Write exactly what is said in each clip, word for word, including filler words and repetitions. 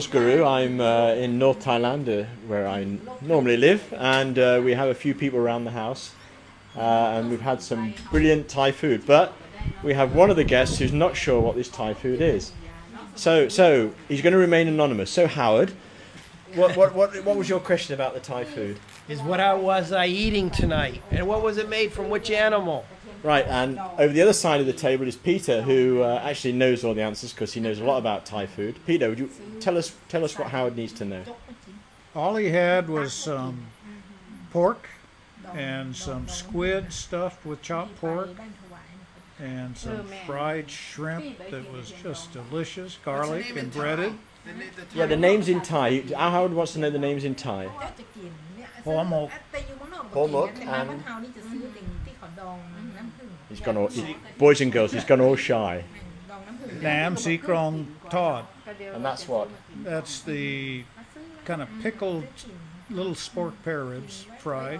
Guru. I'm uh, in North Thailand, uh, where I n- normally live, and uh, we have a few people around the house, uh, and we've had some brilliant Thai food. But we have one of the guests who's not sure what this Thai food is. So, so he's going to remain anonymous. So, Howard, what, what, what, what was your question about the Thai food? Is what I was I eating tonight, and what was it made from which animal? Right, and over the other side of the table is Peter, who uh, actually knows all the answers because he knows a lot about Thai food. Peter, would you tell us tell us what Howard needs to know? All he had was some pork and some squid stuffed with chopped pork and some fried shrimp that was just delicious, garlic and breaded. Yeah, the names in Thai. Howard wants to know the names in Thai. Hormok. Hormok and he's gone all, he, boys and girls, he's gone all shy. Nam Sikrong Todd. And that's what? That's the kind of pickled little spork pear ribs fried.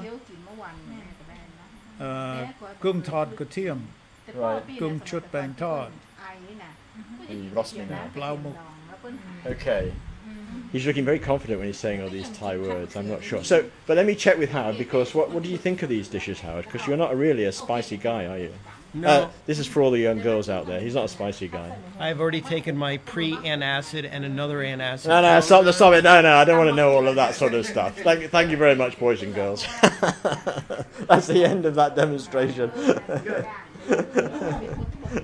Uh, Gung Todd Katiam. Right. Gung Chut Bang Todd. You lost me now. Blau Muk. Okay. He's looking very confident when he's saying all these Thai words. I'm not sure. So, but let me check with Howard, because what, what do you think of these dishes, Howard? Because you're not really a spicy guy, are you? No, Uh, this is for all the young girls out there. He's not a spicy guy. I've already taken my pre-antacid and another antacid. No, no, stop, stop it. No, no, I don't want to know all of that sort of stuff. Thank, thank you very much, boys and girls. That's the end of that demonstration.